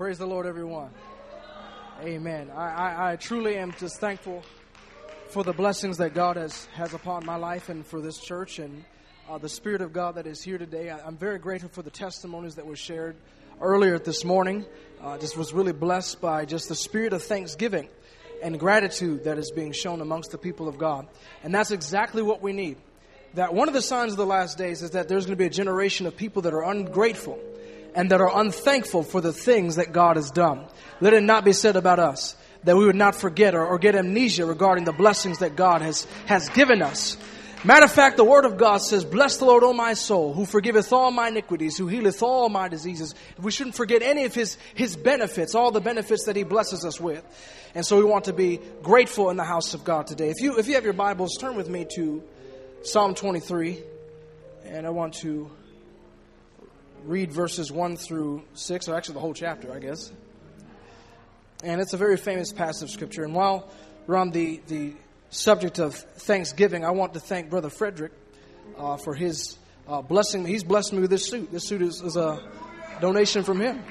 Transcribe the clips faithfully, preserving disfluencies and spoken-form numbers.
Praise the Lord, everyone. Amen. I, I, I truly am just thankful for the blessings that God has, has upon my life and for this church and uh, the Spirit of God that is here today. I, I'm very grateful for the testimonies that were shared earlier this morning. Uh, just was really blessed by just the spirit of thanksgiving and gratitude that is being shown amongst the people of God. And that's exactly what we need. That one of the signs of the last days is that there's going to be a generation of people that are ungrateful and that are unthankful for the things that God has done. Let it not be said about us that we would not forget or, or get amnesia regarding the blessings that God has, has given us. Matter of fact, the Word of God says, "Bless the Lord, O my soul, who forgiveth all my iniquities, who healeth all my diseases." We shouldn't forget any of His, His benefits, all the benefits that He blesses us with. And so we want to be grateful in the house of God today. If you, if you have your Bibles, turn with me to Psalm twenty-three. And I want to read verses one through six, or actually the whole chapter, I guess. And it's a very famous passage of Scripture. And while we're on the, the subject of Thanksgiving, I want to thank Brother Frederick uh, for his uh, blessing. He's blessed me with this suit. This suit is, is a donation from him.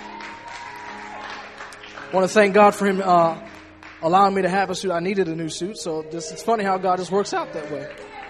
I want to thank God for him uh, allowing me to have a suit. I needed a new suit, so this, it's funny how God just works out that way.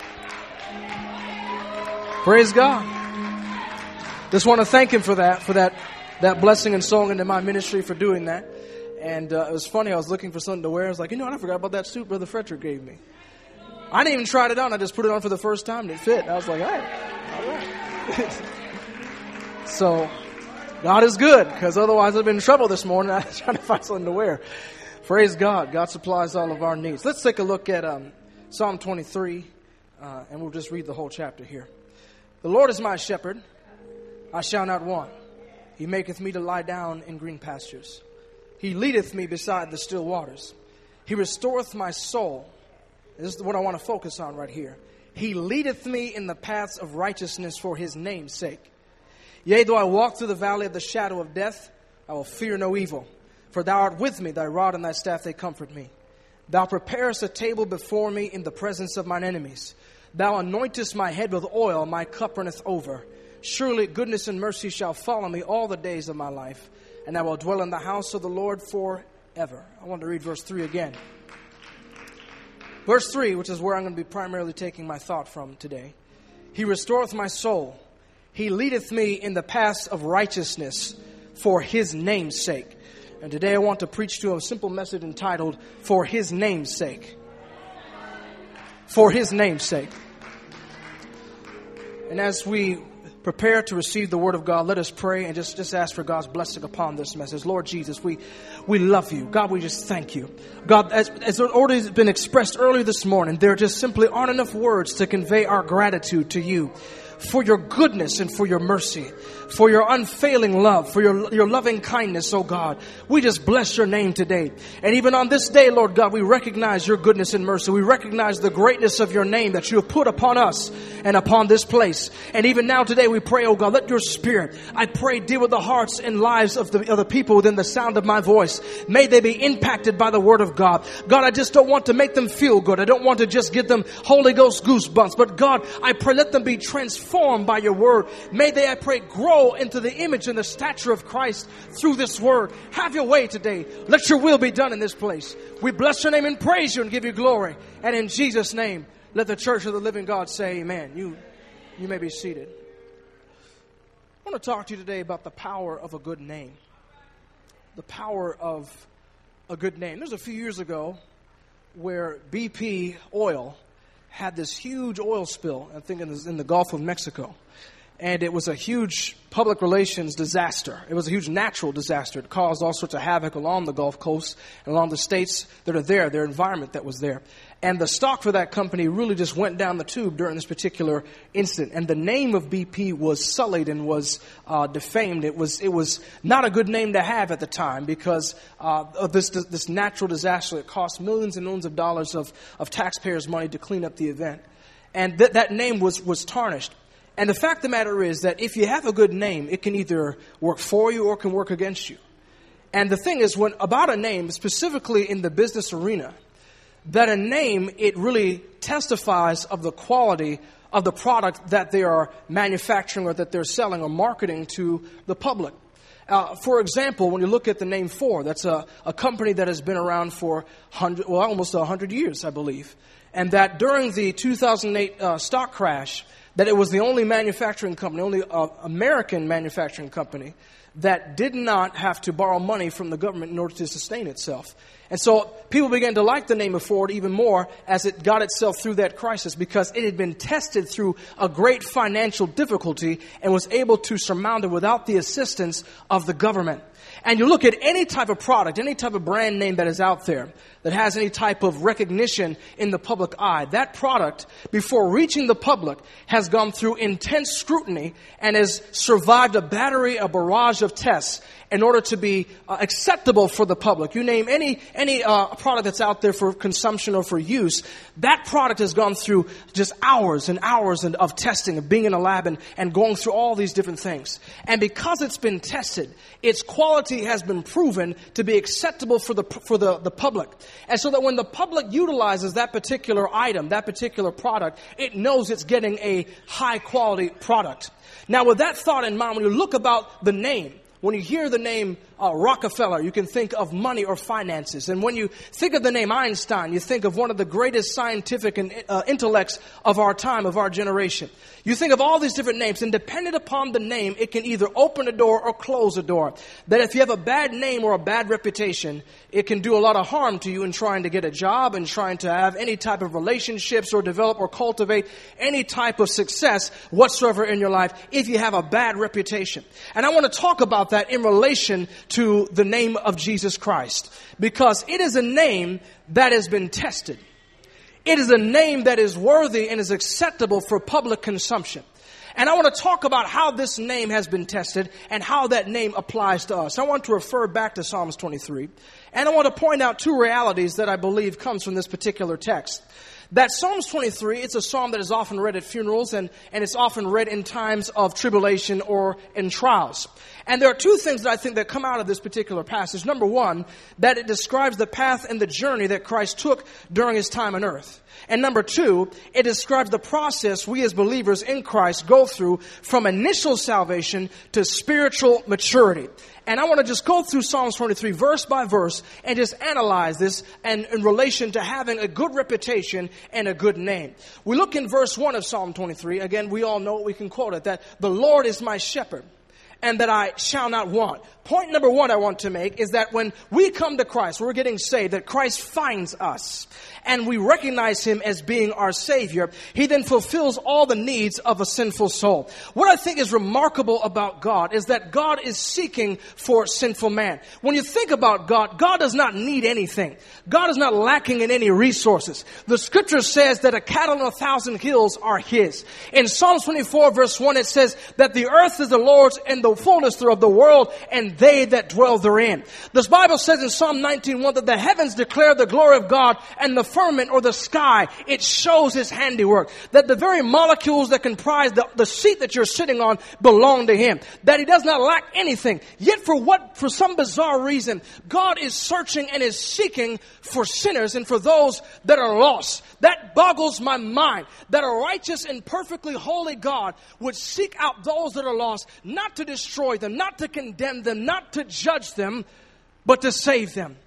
Praise God. Just want to thank Him for that, for that, that blessing and song into my ministry for doing that. And uh, it was funny, I was looking for something to wear. I was like, you know what, I forgot about that suit Brother Frederick gave me. I didn't even try it on. I just put it on for the first time and it fit. I was like, all right, all right. So, God is good, because otherwise I'd been in trouble this morning. I was trying to find something to wear. Praise God. God supplies all of our needs. Let's take a look at um, Psalm twenty-three, uh, and we'll just read the whole chapter here. The Lord is my shepherd, I shall not want. He maketh me to lie down in green pastures. He leadeth me beside the still waters. He restoreth my soul. This is what I want to focus on right here. He leadeth me in the paths of righteousness for His name's sake. Yea, though I walk through the valley of the shadow of death, I will fear no evil. For Thou art with me, Thy rod and Thy staff, they comfort me. Thou preparest a table before me in the presence of mine enemies. Thou anointest my head with oil, my cup runneth over. Surely goodness and mercy shall follow me all the days of my life, and I will dwell in the house of the Lord forever. I want to read verse three again. Verse three, which is where I'm going to be primarily taking my thought from today. He restoreth my soul. He leadeth me in the paths of righteousness for His name's sake. And today I want to preach to a simple message entitled, For His name's sake. For His name's sake. And as we prepare to receive the Word of God, let us pray and just, just ask for God's blessing upon this message. Lord Jesus, we, we love You. God, we just thank You. God, as, as already has been expressed earlier this morning, there just simply aren't enough words to convey our gratitude to You for Your goodness and for Your mercy, for Your unfailing love, for Your, your loving kindness, oh God. We just bless Your name today. And even on this day, Lord God, we recognize Your goodness and mercy. We recognize the greatness of Your name that You have put upon us and upon this place. And even now today we pray, oh God, let Your Spirit, I pray, deal with the hearts and lives of the, of the people within the sound of my voice. May they be impacted by the Word of God. God, I just don't want to make them feel good. I don't want to just give them Holy Ghost goosebumps. But God, I pray, let them be transformed Formed by Your Word. May they, I pray, grow into the image and the stature of Christ through this Word. Have Your way today. Let Your will be done in this place. We bless Your name and praise You and give You glory. And in Jesus' name, let the church of the living God say amen. You, you may be seated. I want to talk to you today about the power of a good name. The power of a good name. There's a few years ago where B P Oil had this huge oil spill, I think in the, in the Gulf of Mexico. And it was a huge public relations disaster. It was a huge natural disaster. It caused all sorts of havoc along the Gulf Coast and along the states that are there, their environment that was there. And the stock for that company really just went down the tube during this particular incident. And the name of B P was sullied and was uh, defamed. It was it was not a good name to have at the time because uh, of this, this this natural disaster. It cost millions and millions of dollars of, of taxpayers' money to clean up the event. And th- that name was was tarnished. And the fact of the matter is that if you have a good name, it can either work for you or it can work against you. And the thing is, when about a name, specifically in the business arena, that a name, it really testifies of the quality of the product that they are manufacturing or that they're selling or marketing to the public. Uh, for example, when you look at the name Ford, that's a, a company that has been around for hundred, well, almost one hundred years, I believe. And that during the two thousand eight uh, stock crash, that it was the only manufacturing company, only uh, American manufacturing company that did not have to borrow money from the government in order to sustain itself. And so people began to like the name of Ford even more as it got itself through that crisis, because it had been tested through a great financial difficulty and was able to surmount it without the assistance of the government. And you look at any type of product, any type of brand name that is out there that has any type of recognition in the public eye, that product, before reaching the public, has gone through intense scrutiny and has survived a battery, a barrage of tests in order to be uh, acceptable for the public. You name any any uh, product that's out there for consumption or for use, that product has gone through just hours and hours and, of testing, of being in a lab and, and going through all these different things. And because it's been tested, its quality has been proven to be acceptable for the for the, the public. And so that when the public utilizes that particular item, that particular product, it knows it's getting a high quality product. Now, with that thought in mind, when you look about the name, when you hear the name uh, Rockefeller, you can think of money or finances. And when you think of the name Einstein, you think of one of the greatest scientific and uh, intellects of our time, of our generation. You think of all these different names, and depending upon the name, it can either open a door or close a door. That if you have a bad name or a bad reputation, it can do a lot of harm to you in trying to get a job and trying to have any type of relationships or develop or cultivate any type of success whatsoever in your life if you have a bad reputation. And I want to talk about that in relation to the name of Jesus Christ, because it is a name that has been tested. It is a name that is worthy and is acceptable for public consumption. And I want to talk about how this name has been tested and how that name applies to us. I want to refer back to Psalms twenty-three. And I want to point out two realities that I believe comes from this particular text. That Psalms twenty-three, it's a psalm that is often read at funerals, and, and it's often read in times of tribulation or in trials. And there are two things that I think that come out of this particular passage. Number one, that it describes the path and the journey that Christ took during his time on earth. And number two, it describes the process we as believers in Christ go through from initial salvation to spiritual maturity. And I want to just go through Psalms twenty-three verse by verse and just analyze this and in relation to having a good reputation and a good name. We look in verse one of Psalm twenty-three. Again, we all know, we can quote it, that the Lord is my shepherd and that I shall not want. Point number one I want to make is that when we come to Christ, we're getting saved, that Christ finds us and we recognize him as being our Savior. He then fulfills all the needs of a sinful soul. What I think is remarkable about God is that God is seeking for sinful man. When you think about God, God does not need anything. God is not lacking in any resources. The scripture says that a cattle on a thousand hills are his. In Psalms twenty-four verse one, it says that the earth is the Lord's and the fullness thereof the world, and they that dwell therein. This Bible says in Psalm nineteen one that the heavens declare the glory of God, and the firmament or the sky, it shows his handiwork. That the very molecules that comprise the, the seat that you're sitting on belong to him. That he does not lack anything. Yet for what, for some bizarre reason, God is searching and is seeking for sinners and for those that are lost. That boggles my mind, that a righteous and perfectly holy God would seek out those that are lost, not to destroy them, not to condemn them, not to judge them, but to save them.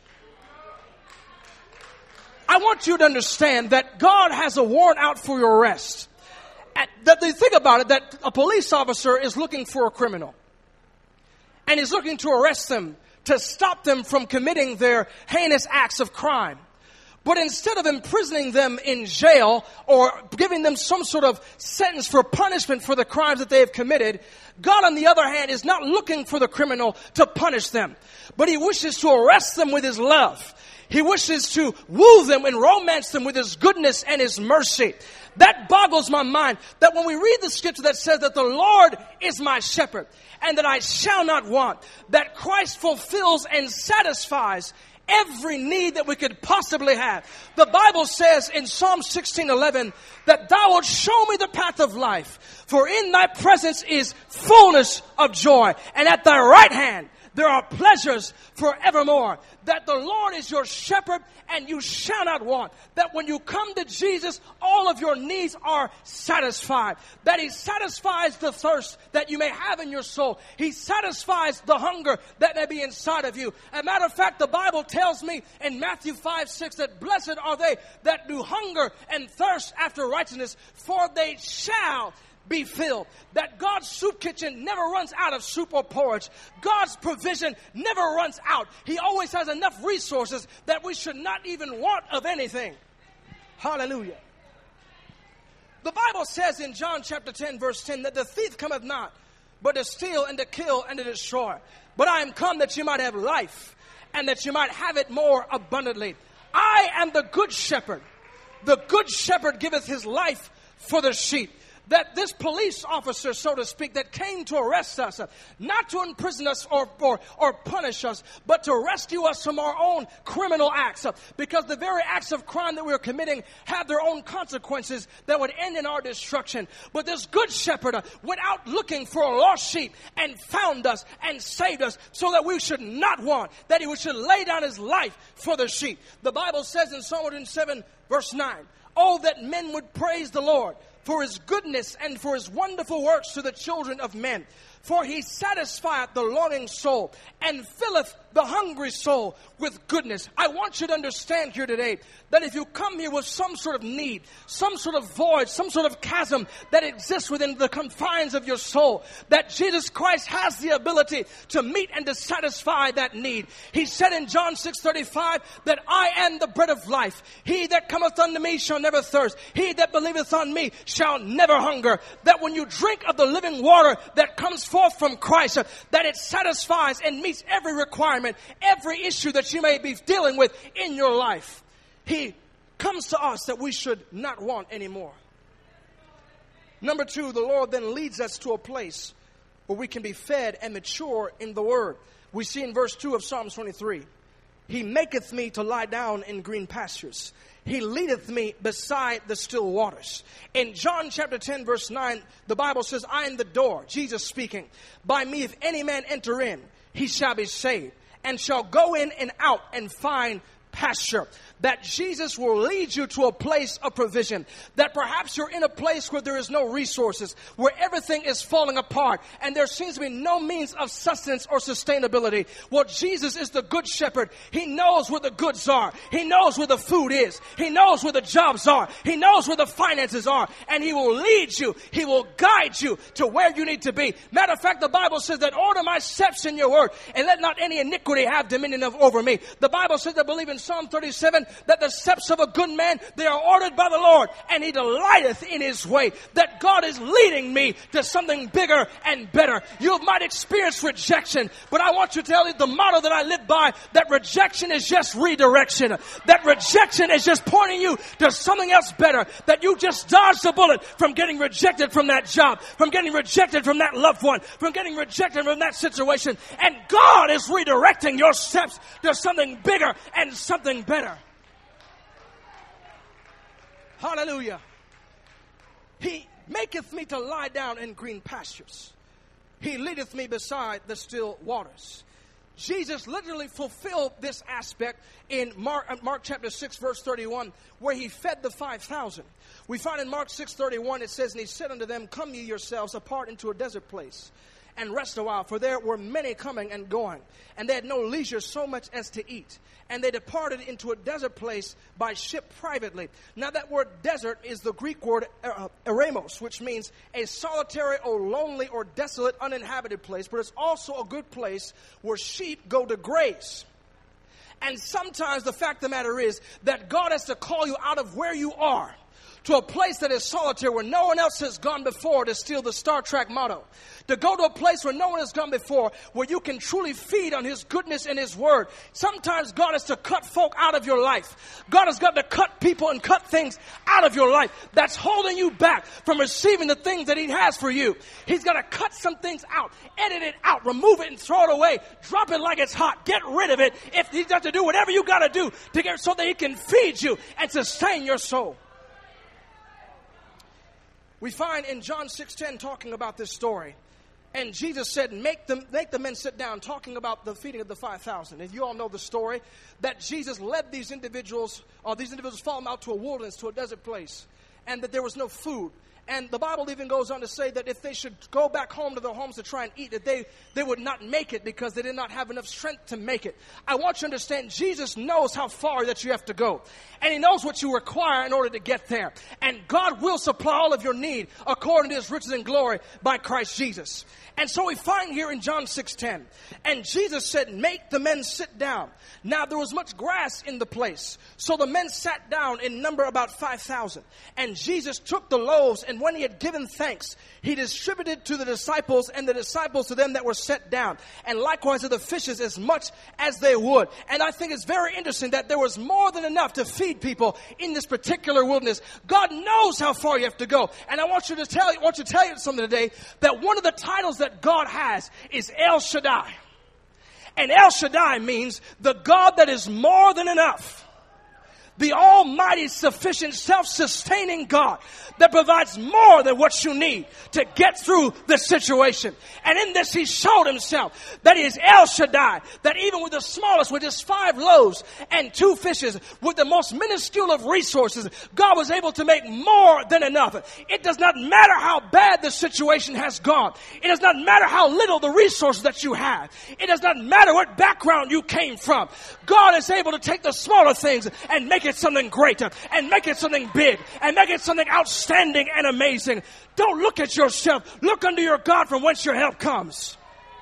I want you to understand that God has a warrant out for your arrest. And that they think about it, that a police officer is looking for a criminal. And is looking to arrest them, to stop them from committing their heinous acts of crime. But instead of imprisoning them in jail or giving them some sort of sentence for punishment for the crimes that they have committed, God, on the other hand, is not looking for the criminal to punish them. But he wishes to arrest them with his love. He wishes to woo them and romance them with his goodness and his mercy. That boggles my mind, that when we read the scripture that says that the Lord is my shepherd and that I shall not want, that Christ fulfills and satisfies every need that we could possibly have. The Bible says in Psalm sixteen eleven that thou wilt show me the path of life, for in thy presence is fullness of joy, and at thy right hand there are pleasures forevermore. That the Lord is your shepherd and you shall not want. That when you come to Jesus, all of your needs are satisfied. That He satisfies the thirst that you may have in your soul. He satisfies the hunger that may be inside of you. As a matter of fact, the Bible tells me in Matthew five, six that blessed are they that do hunger and thirst after righteousness, for they shall be filled. That God's soup kitchen never runs out of soup or porridge. God's provision never runs out. He always has enough resources that we should not even want of anything. Hallelujah. The Bible says in John chapter ten verse ten that the thief cometh not but to steal and to kill and to destroy. But I am come that you might have life and that you might have it more abundantly. I am the good shepherd. The good shepherd giveth his life for the sheep. That this police officer, so to speak, that came to arrest us, uh, not to imprison us or, or, or punish us, but to rescue us from our own criminal acts. Uh, because the very acts of crime that we are committing have their own consequences that would end in our destruction. But this good shepherd uh, went out looking for a lost sheep and found us and saved us so that we should not want, that He should lay down His life for the sheep. The Bible says in Psalm one oh seven verse nine, oh, that men would praise the Lord for His goodness and for His wonderful works to the children of men. For He satisfieth the longing soul and filleth the hungry soul with goodness. I want you to understand here today that if you come here with some sort of need, some sort of void, some sort of chasm that exists within the confines of your soul, that Jesus Christ has the ability to meet and to satisfy that need. He said in John six thirty-five that I am the bread of life. He that cometh unto me shall never thirst. He that believeth on me shall never hunger. That when you drink of the living water that comes forth from Christ, that it satisfies and meets every requirement, every issue that you may be dealing with in your life. He comes to us that we should not want anymore. Number two, the Lord then leads us to a place where we can be fed and mature in the Word. We see in verse two of Psalm twenty-three, He maketh me to lie down in green pastures. He leadeth me beside the still waters. In John chapter ten verse nine, the Bible says, I am the door, Jesus speaking. By me if any man enter in, he shall be saved, and shall go in and out and find pasture. That Jesus will lead you to a place of provision. That perhaps you're in a place where there is no resources, where everything is falling apart, and there seems to be no means of sustenance or sustainability. Well, Jesus is the good shepherd. He knows where the goods are. He knows where the food is. He knows where the jobs are. He knows where the finances are. And He will lead you. He will guide you to where you need to be. Matter of fact, the Bible says that order my steps in your word, and let not any iniquity have dominion of, over me. The Bible says, I believe in Psalm thirty-seven, that the steps of a good man, they are ordered by the Lord, and He delighteth in His way. That God is leading me to something bigger and better. You might experience rejection, but I want you to tell you the motto that I live by, that rejection is just redirection. That rejection is just pointing you to something else better. That you just dodged the bullet from getting rejected from that job, from getting rejected from that loved one, from getting rejected from that situation. And God is redirecting your steps to something bigger and something better. Hallelujah. He maketh me to lie down in green pastures. He leadeth me beside the still waters. Jesus literally fulfilled this aspect in Mark, Mark chapter six verse thirty-one, where He fed the five thousand. We find in Mark six thirty-one, it says, and He said unto them, come ye yourselves apart into a desert place, and rest a while, for there were many coming and going, and they had no leisure so much as to eat. And they departed into a desert place by ship privately. Now that word desert is the Greek word uh, eremos, which means a solitary or lonely or desolate uninhabited place, but it's also a good place where sheep go to graze. And sometimes the fact of the matter is that God has to call you out of where you are to a place that is solitary, where no one else has gone before, to steal the Star Trek motto. To go to a place where no one has gone before, where you can truly feed on His goodness and His word. Sometimes God has to cut folk out of your life. God has got to cut people and cut things out of your life that's holding you back from receiving the things that He has for you. He's got to cut some things out, edit it out, remove it and throw it away. Drop it like it's hot. Get rid of it. If He's got to do whatever you got to do to get so that He can feed you and sustain your soul. We find in John six ten talking about this story. And Jesus said, make them, make the men sit down, talking about the feeding of the five thousand. And you all know the story that Jesus led these individuals, or these individuals followed him out to a wilderness, to a desert place, and that there was no food. And the Bible even goes on to say that if they should go back home to their homes to try and eat, that they, they would not make it because they did not have enough strength to make it. I want you to understand, Jesus knows how far that you have to go. And he knows what you require in order to get there. And God will supply all of your need according to his riches and glory by Christ Jesus. And so we find here in John six ten, and Jesus said, make the men sit down. Now there was much grass in the place, so the men sat down in number about five thousand. And Jesus took the loaves, and when he had given thanks, he distributed to the disciples, and the disciples to them that were set down. And likewise to the fishes as much as they would. And I think it's very interesting that there was more than enough to feed people in this particular wilderness. God knows how far you have to go. And I want you to tell you, I want you to tell you something today, that one of the titles that God has is El Shaddai. And El Shaddai means the God that is more than enough. The almighty, sufficient, self-sustaining God that provides more than what you need to get through the situation. And in this, he showed himself that he is El Shaddai, that even with the smallest, with just five loaves and two fishes, with the most minuscule of resources, God was able to make more than enough. It does not matter how bad the situation has gone. It does not matter how little the resources that you have. It does not matter what background you came from. God is able to take the smaller things and make it something great, and make it something big, and make it something outstanding and amazing. Don't look at yourself. Look unto your God from whence your help comes.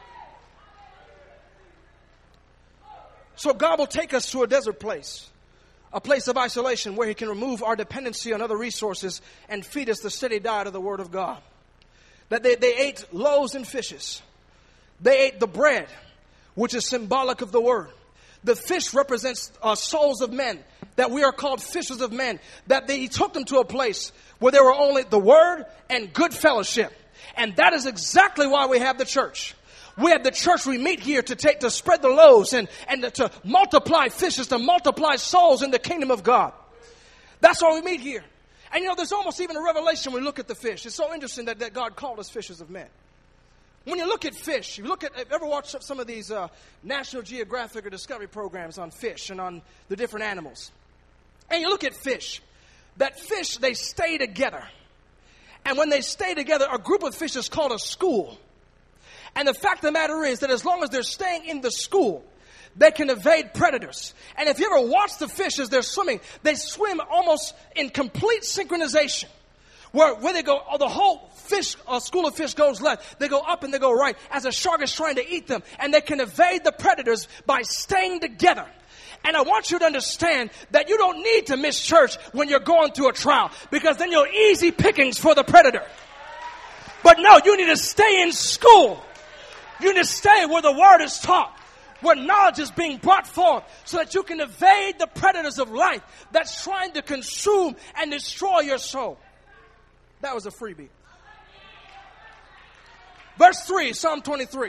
So God will take us to a desert place, a place of isolation where he can remove our dependency on other resources and feed us the steady diet of the Word of God. That they, they ate loaves and fishes. They ate the bread, which is symbolic of the Word. The fish represents uh, souls of men, that we are called fishers of men, that they, he took them to a place where there were only the Word and good fellowship. And that is exactly why we have the church. We have the church. We meet here to take, to spread the loaves and, and to, to multiply fishes, to multiply souls in the kingdom of God. That's why we meet here. And you know, there's almost even a revelation when we look at the fish. It's so interesting that, that God called us fishers of men. When you look at fish, you look at, ever watch some of these uh, National Geographic or Discovery programs on fish and on the different animals. And you look at fish. That fish, they stay together. And when they stay together, a group of fish is called a school. And the fact of the matter is that as long as they're staying in the school, they can evade predators. And if you ever watch the fish as they're swimming, they swim almost in complete synchronization. Where, where they go, oh, the whole fish, uh, school of fish goes left. They go up and they go right as a shark is trying to eat them. And they can evade the predators by staying together. And I want you to understand that you don't need to miss church when you're going through a trial, because then you're easy pickings for the predator. But no, you need to stay in school. You need to stay where the word is taught, where knowledge is being brought forth, so that you can evade the predators of life that's trying to consume and destroy your soul. That was a freebie. Verse three, Psalm twenty-three.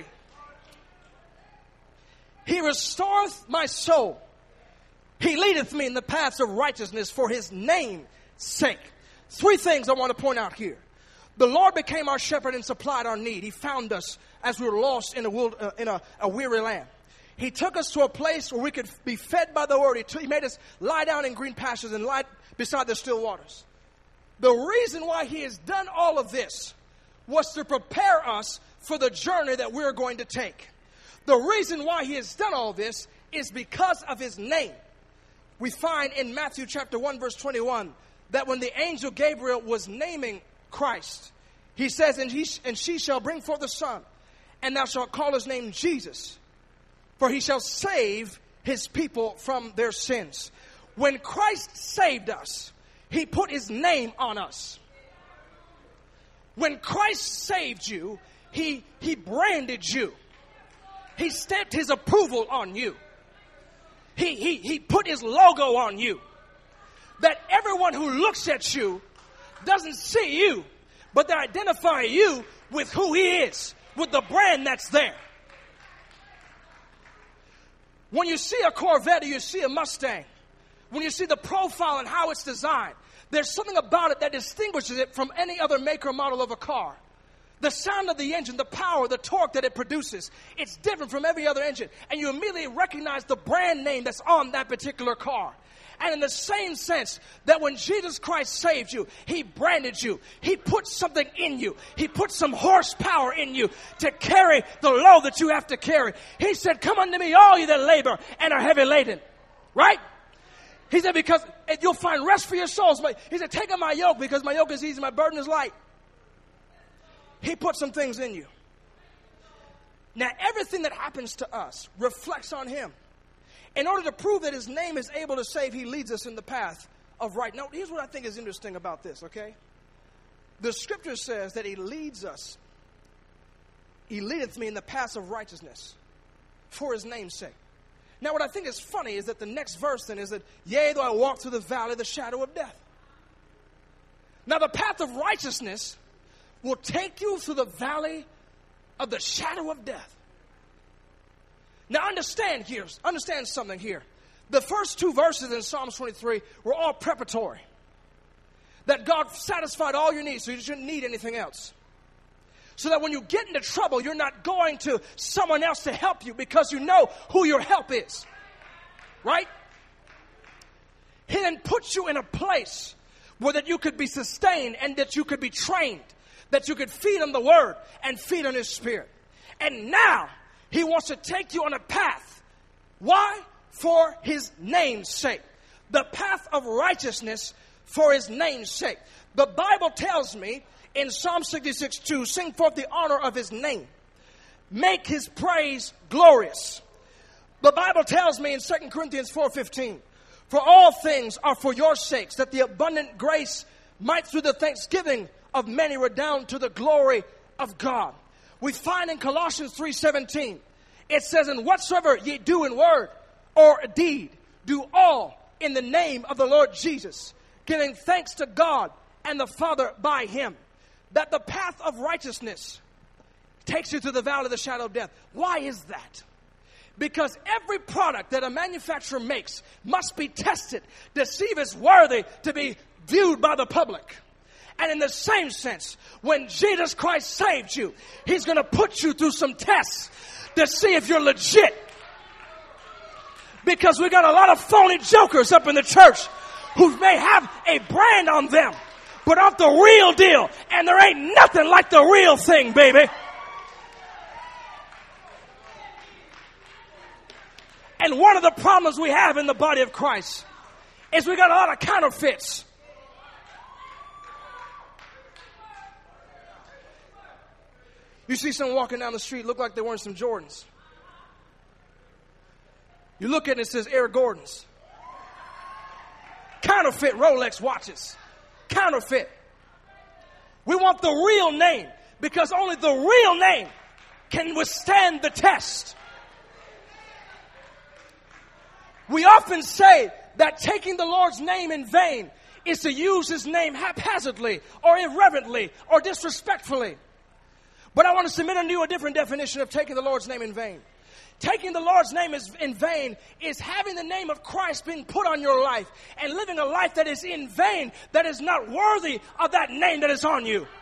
He restoreth my soul. He leadeth me in the paths of righteousness for his name's sake. Three things I want to point out here. The Lord became our shepherd and supplied our need. He found us as we were lost in a, wild, uh, in a, a weary land. He took us to a place where we could be fed by the word. He, t- he made us lie down in green pastures and lie beside the still waters. The reason why he has done all of this was to prepare us for the journey that we're going to take. The reason why he has done all this is because of his name. We find in Matthew chapter one verse twenty-one that when the angel Gabriel was naming Christ, he says, and, he, and she shall bring forth a son, and thou shalt call his name Jesus, for he shall save his people from their sins. When Christ saved us, he put his name on us. When Christ saved you, he, he branded you. He stamped his approval on you. He, he, he put his logo on you. That everyone who looks at you doesn't see you, but they identify you with who he is, with the brand that's there. When you see a Corvette or you see a Mustang, when you see the profile and how it's designed, there's something about it that distinguishes it from any other maker or model of a car. The sound of the engine, the power, the torque that it produces, it's different from every other engine. And you immediately recognize the brand name that's on that particular car. And in the same sense that when Jesus Christ saved you, He branded you. He put something in you. He put some horsepower in you to carry the load that you have to carry. He said, come unto me, all you that labor and are heavy laden. Right? He said, because you'll find rest for your souls. He said, take up my yoke because my yoke is easy, my burden is light. He put some things in you. Now, everything that happens to us reflects on Him. In order to prove that His name is able to save, He leads us in the path of right. Now, here's what I think is interesting about this, okay? The scripture says that He leads us. He leadeth me in the paths of righteousness for His name's sake. Now, what I think is funny is that the next verse then is that, yea, though I walk through the valley of the shadow of death. Now, the path of righteousness will take you through the valley of the shadow of death. Now understand here, understand something here. The first two verses in Psalms twenty-three were all preparatory. That God satisfied all your needs, so you shouldn't need anything else. So that when you get into trouble, you're not going to someone else to help you because you know who your help is. Right? He then puts you in a place where that you could be sustained and that you could be trained. That you could feed on the Word and feed on His Spirit. And now, He wants to take you on a path. Why? For His name's sake. The path of righteousness for His name's sake. The Bible tells me in Psalm sixty-six two, sing forth the honor of His name. Make His praise glorious. The Bible tells me in Second Corinthians four fifteen, for all things are for your sakes, that the abundant grace might through the thanksgiving of many redound to the glory of God. We find in Colossians three seventeen, it says, and whatsoever ye do in word or deed, do all in the name of the Lord Jesus, giving thanks to God and the Father by Him. That the path of righteousness takes you to the valley of the shadow of death. Why is that? Because every product that a manufacturer makes must be tested to see if it's worthy to be viewed by the public. And in the same sense, when Jesus Christ saved you, He's going to put you through some tests to see if you're legit. Because we got a lot of phony jokers up in the church who may have a brand on them, but aren't the real deal. And there ain't nothing like the real thing, baby. And one of the problems we have in the body of Christ is we got a lot of counterfeits. You see someone walking down the street, look like they're wearing some Jordans. You look at it and it says Air Gordons. Counterfeit Rolex watches. Counterfeit. We want the real name because only the real name can withstand the test. We often say that taking the Lord's name in vain is to use His name haphazardly or irreverently or disrespectfully. But I want to submit unto you a different definition of taking the Lord's name in vain. Taking the Lord's name is in vain is having the name of Christ being put on your life and living a life that is in vain, that is not worthy of that name that is on you.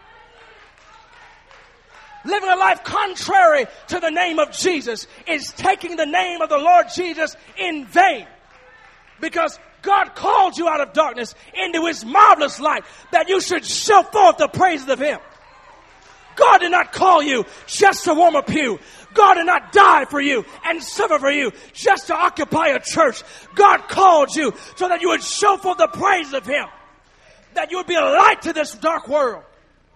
Living a life contrary to the name of Jesus is taking the name of the Lord Jesus in vain. Because God called you out of darkness into His marvelous light that you should show forth the praises of Him. God did not call you just to warm a pew. God did not die for you and suffer for you just to occupy a church. God called you so that you would show forth the praise of Him. That you would be a light to this dark world.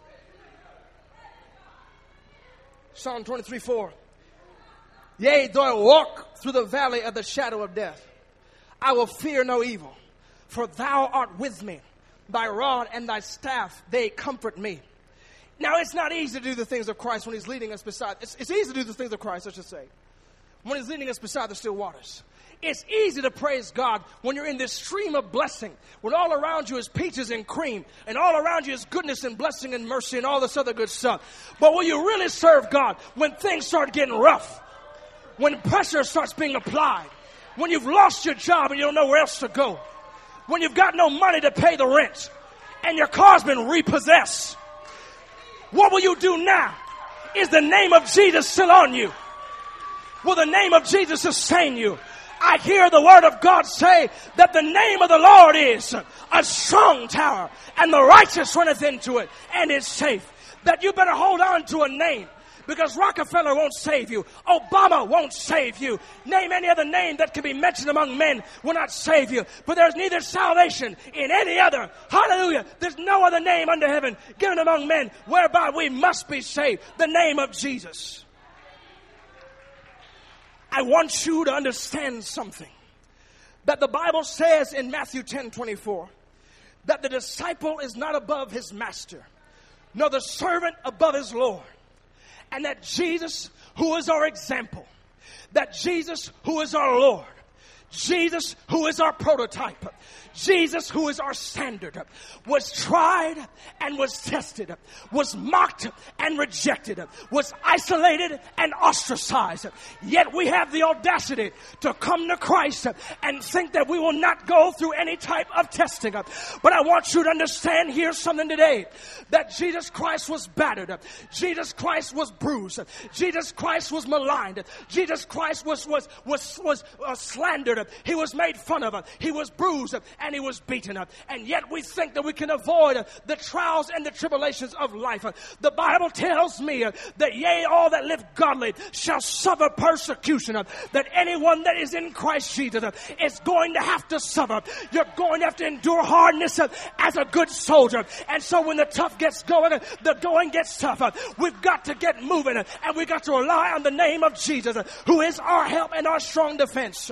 Psalm twenty-three four. Yea, though I walk through the valley of the shadow of death, I will fear no evil, for Thou art with me. Thy rod and Thy staff, they comfort me. Now, it's not easy to do the things of Christ when He's leading us beside, it's, it's easy to do the things of Christ, I should say, when He's leading us beside the still waters. It's easy to praise God when you're in this stream of blessing, when all around you is peaches and cream, and all around you is goodness and blessing and mercy and all this other good stuff. But will you really serve God when things start getting rough, when pressure starts being applied, when you've lost your job and you don't know where else to go, when you've got no money to pay the rent, and your car's been repossessed? What will you do now? Is the name of Jesus still on you? Will the name of Jesus sustain you? I hear the word of God say that the name of the Lord is a strong tower, and the righteous runneth into it and is safe. That you better hold on to a name, because Rockefeller won't save you. Obama won't save you. Name any other name that can be mentioned among men will not save you. For there's neither salvation in any other. Hallelujah. There's no other name under heaven given among men whereby we must be saved. The name of Jesus. I want you to understand something. That the Bible says in Matthew ten twenty-four that the disciple is not above his master, nor the servant above his Lord. And that Jesus, who is our example, that Jesus, who is our Lord, Jesus, who is our prototype, Jesus, who is our standard, was tried and was tested, was mocked and rejected, was isolated and ostracized. Yet we have the audacity to come to Christ and think that we will not go through any type of testing. But I want you to understand here something today, that Jesus Christ was battered, Jesus Christ was bruised, Jesus Christ was maligned, Jesus Christ was was was was uh, slandered, he was made fun of, he was bruised, and he was beaten up. And yet we think that we can avoid the trials and the tribulations of life. The Bible tells me that yea, all that live godly shall suffer persecution. That anyone that is in Christ Jesus is going to have to suffer. You're going to have to endure hardness as a good soldier. And so when the tough gets going, the going gets tougher. We've got to get moving, and we've got to rely on the name of Jesus, who is our help and our strong defense.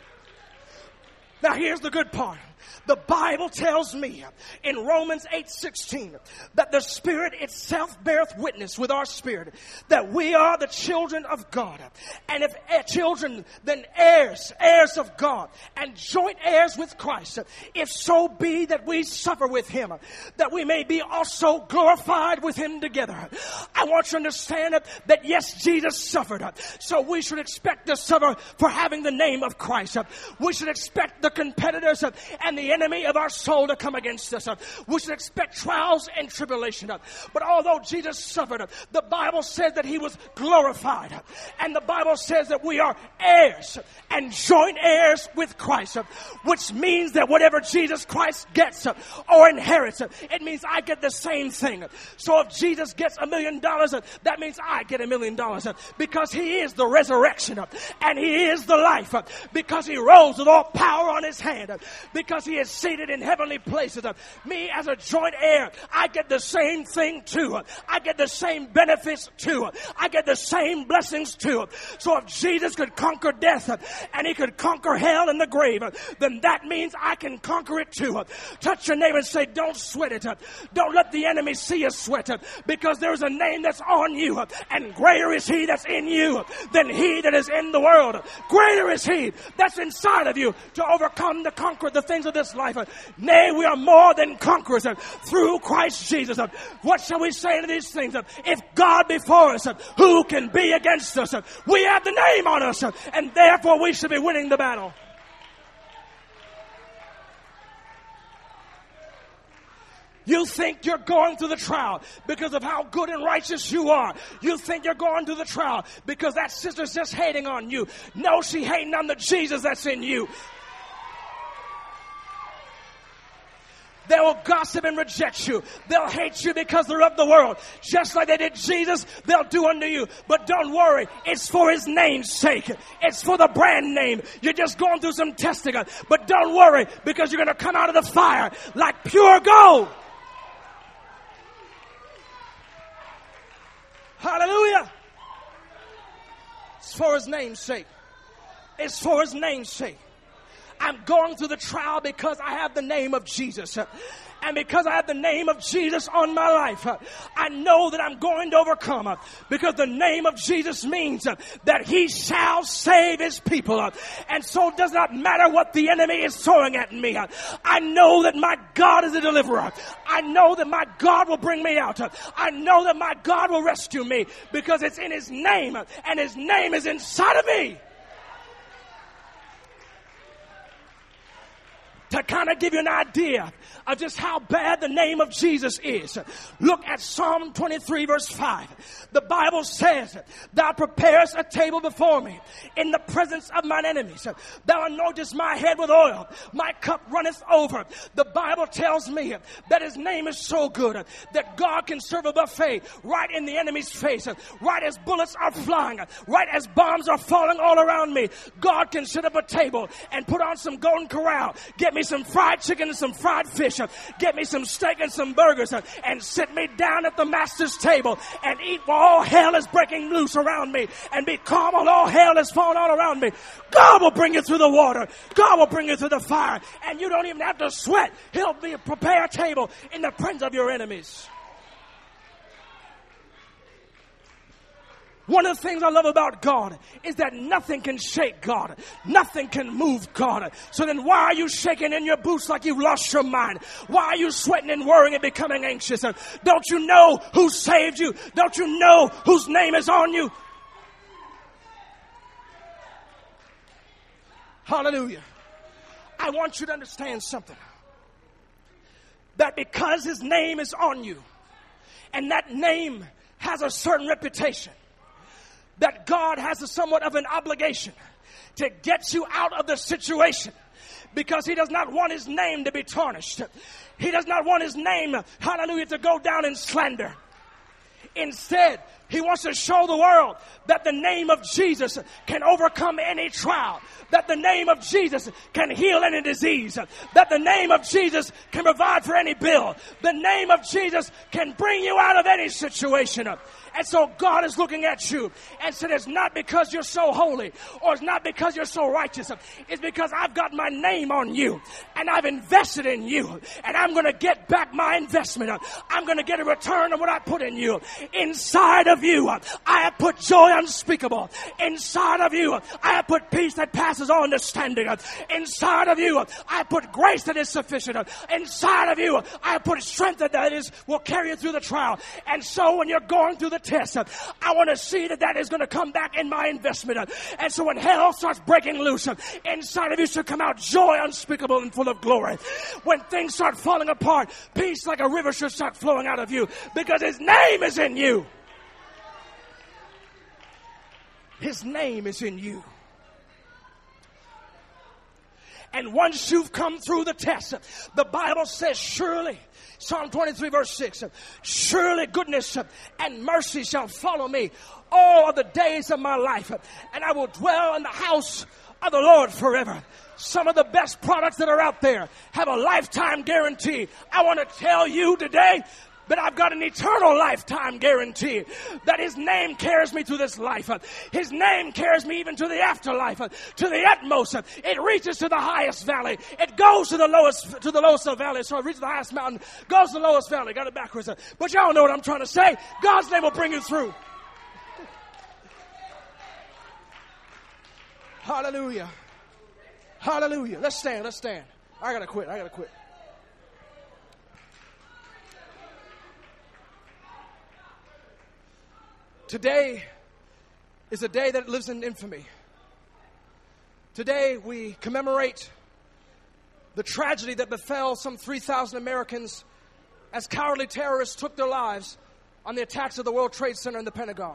Now here's the good part. The Bible tells me in Romans eight sixteen that the Spirit itself beareth witness with our spirit that we are the children of God. And if children, then heirs, heirs of God, and joint heirs with Christ, if so be that we suffer with him, that we may be also glorified with him together. I want you to understand that yes, Jesus suffered, so we should expect to suffer for having the name of Christ. We should expect the competitors and the enemy of our soul to come against us. We should expect trials and tribulation. But although Jesus suffered, the Bible says that he was glorified. And the Bible says that we are heirs and joint heirs with Christ, which means that whatever Jesus Christ gets or inherits, it means I get the same thing. So if Jesus gets a million dollars, that means I get a million dollars, because he is the resurrection and he is the life, because he rose with all power on his hand, because he is seated in heavenly places. Me as a joint heir, I get the same thing too. I get the same benefits too. I get the same blessings too. So if Jesus could conquer death and he could conquer hell and the grave, then that means I can conquer it too. Touch your neighbor and say, don't sweat it. Don't let the enemy see you sweat, because there's a name that's on you, and greater is he that's in you than he that is in the world. Greater is he that's inside of you to overcome, to conquer the things of this life. Nay, we are more than conquerors through Christ Jesus. What shall we say to these things? If God be for us, who can be against us? We have the name on us, and therefore we should be winning the battle. You think you're going through the trial because of how good and righteous you are. You think you're going through the trial because that sister's just hating on you. No, she hating on the Jesus that's in you. They will gossip and reject you. They'll hate you because they're of the world. Just like they did Jesus, they'll do unto you. But don't worry. It's for his name's sake. It's for the brand name. You're just going through some testing. But don't worry, because you're going to come out of the fire like pure gold. Hallelujah. It's for his name's sake. It's for his name's sake. I'm going through the trial because I have the name of Jesus. And because I have the name of Jesus on my life, I know that I'm going to overcome, because the name of Jesus means that he shall save his people. And so it does not matter what the enemy is throwing at me. I know that my God is a deliverer. I know that my God will bring me out. I know that my God will rescue me, because it's in his name, and his name is inside of me. to kind of give you an idea of just how bad the name of Jesus is, look at Psalm twenty-three verse five. The Bible says, thou preparest a table before me in the presence of mine enemies. Thou anointest my head with oil. My cup runneth over. The Bible tells me that his name is so good that God can serve a buffet right in the enemy's face, right as bullets are flying, right as bombs are falling all around me. God can set up a table and put on some Golden Corral, get me some fried chicken and some fried fish, get me some steak and some burgers, and sit me down at the master's table and eat while all hell is breaking loose around me, and be calm while all hell is falling all around me. God will bring you through the water. God will bring you through the fire, and you don't even have to sweat. He'll be prepare a table in the presence of your enemies. One of the things I love about God is that nothing can shake God. Nothing can move God. So then why are you shaking in your boots like you've lost your mind? Why are you sweating and worrying and becoming anxious? Don't you know who saved you? Don't you know whose name is on you? Hallelujah. I want you to understand something. That because his name is on you, and that name has a certain reputation, that God has a somewhat of an obligation to get you out of the situation, because he does not want his name to be tarnished. He does not want his name, hallelujah, to go down in slander. Instead, he wants to show the world that the name of Jesus can overcome any trial, that the name of Jesus can heal any disease, that the name of Jesus can provide for any bill. The name of Jesus can bring you out of any situation. And so God is looking at you and said, it's not because you're so holy, or it's not because you're so righteous. It's because I've got my name on you, and I've invested in you, and I'm going to get back my investment. I'm going to get a return of what I put in you. Inside of you, I have put joy unspeakable. Inside of you, I have put peace that passes all understanding. Inside of you, I have put grace that is sufficient. Inside of you, I have put strength that is will carry you through the trial. And so when you're going through the test, I want to see that that is going to come back in my investment. And so when hell starts breaking loose, inside of you should come out joy unspeakable and full of glory. When things start falling apart, peace like a river should start flowing out of you, because his name is in you. His name is in you. And once you've come through the test, the Bible says, surely, Psalm twenty-three verse six, surely goodness and mercy shall follow me all of the days of my life, and I will dwell in the house of the Lord forever. Some of the best products that are out there have a lifetime guarantee. I want to tell you today, but I've got an eternal lifetime guarantee that his name carries me through this life. His name carries me even to the afterlife, to the utmost. It reaches to the highest valley. It goes to the lowest, to the lowest valley. So it reaches the highest mountain, goes to the lowest valley. Got it backwards. But y'all know what I'm trying to say. God's name will bring you through. Hallelujah. Hallelujah. Let's stand. Let's stand. I gotta quit. I gotta quit. Today is a day that lives in infamy. Today we commemorate the tragedy that befell some three thousand Americans as cowardly terrorists took their lives on the attacks of the World Trade Center and the Pentagon.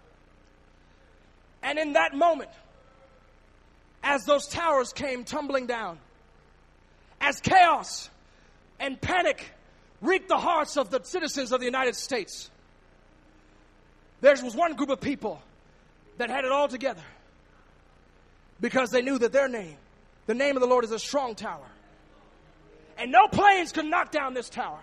And in that moment, as those towers came tumbling down, as chaos and panic reached the hearts of the citizens of the United States, there was one group of people that had it all together, because they knew that their name, the name of the Lord, is a strong tower. And no planes could knock down this tower.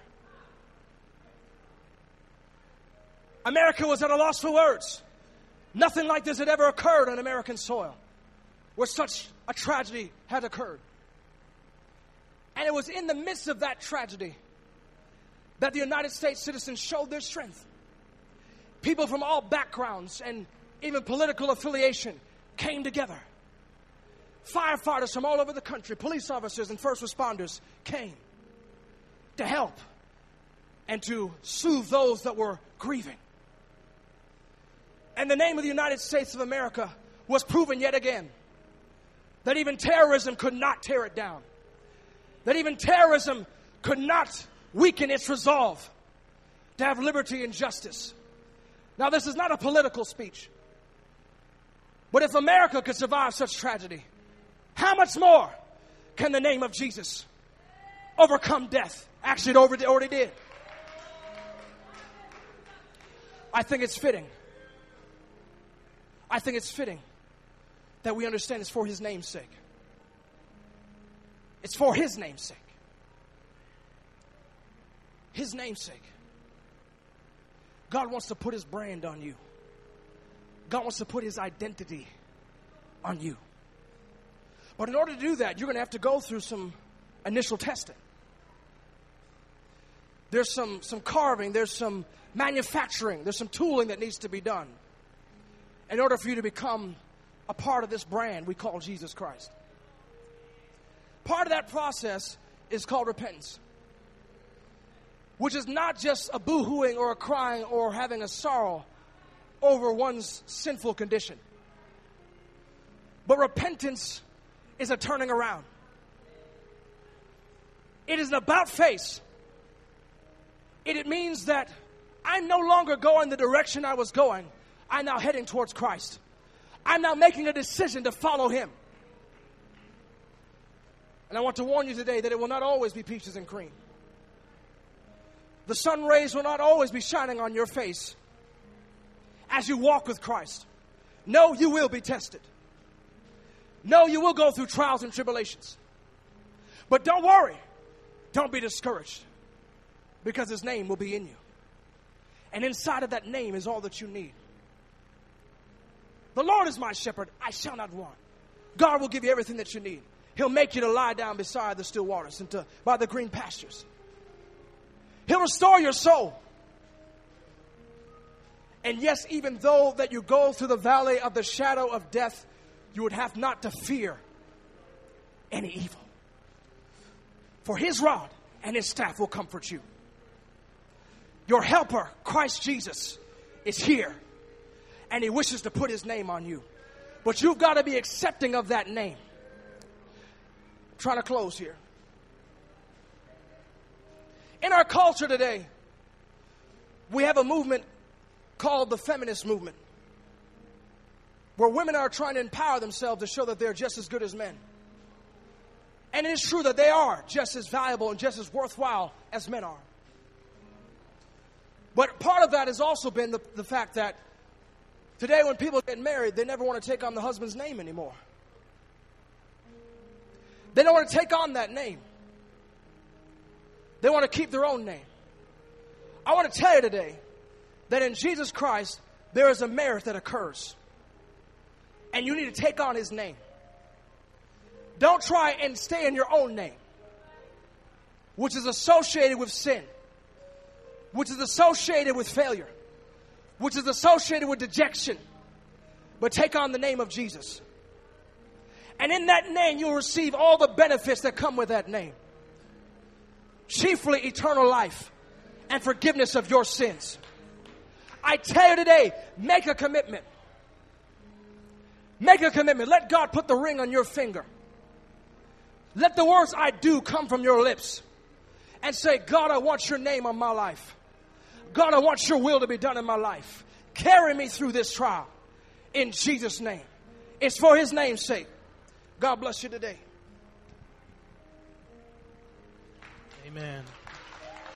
America was at a loss for words. Nothing like this had ever occurred on American soil, where such a tragedy had occurred. And it was in the midst of that tragedy that the United States citizens showed their strength. People from all backgrounds and even political affiliation came together. Firefighters from all over the country, police officers and first responders came to help and to soothe those that were grieving. And the name of the United States of America was proven yet again, that even terrorism could not tear it down. that even terrorism could not weaken its resolve to have liberty and justice. Now, this is not a political speech. But if America could survive such tragedy, how much more can the name of Jesus overcome death? Actually, it already did. I think it's fitting. I think it's fitting that we understand it's for His name's sake. It's for His name's sake. His name's sake. God wants to put His brand on you. God wants to put His identity on you. But in order to do that, you're going to have to go through some initial testing. There's some, some carving, there's some manufacturing, there's some tooling that needs to be done in order for you to become a part of this brand we call Jesus Christ. Part of that process is called repentance, which is not just a boo-hooing or a crying or having a sorrow over one's sinful condition. But repentance is a turning around. It is an about face. It, it means that I'm no longer going the direction I was going. I'm now heading towards Christ. I'm now making a decision to follow Him. And I want to warn you today that it will not always be peaches and cream. The sun rays will not always be shining on your face as you walk with Christ. No, you will be tested. No, you will go through trials and tribulations. But don't worry. Don't be discouraged, because His name will be in you. And inside of that name is all that you need. The Lord is my shepherd. I shall not want. God will give you everything that you need. He'll make you to lie down beside the still waters and to by the green pastures. He'll restore your soul. And yes, even though that you go through the valley of the shadow of death, you would have not to fear any evil. For His rod and His staff will comfort you. Your helper, Christ Jesus, is here. And He wishes to put His name on you. But you've got to be accepting of that name. I'm trying to close here. In our culture today, we have a movement called the feminist movement, where women are trying to empower themselves to show that they're just as good as men. And it is true that they are just as valuable and just as worthwhile as men are. But part of that has also been the, the fact that today when people get married, they never want to take on the husband's name anymore. They don't want to take on that name. They want to keep their own name. I want to tell you today that in Jesus Christ, there is a merit that occurs. And you need to take on His name. Don't try and stay in your own name, which is associated with sin, which is associated with failure, which is associated with dejection. But take on the name of Jesus. And in that name, you'll receive all the benefits that come with that name. Chiefly eternal life and forgiveness of your sins. I tell you today, make a commitment. Make a commitment. Let God put the ring on your finger. Let the words I do come from your lips. And say, God, I want your name on my life. God, I want your will to be done in my life. Carry me through this trial. In Jesus' name. It's for His name's sake. God bless you today. Amen.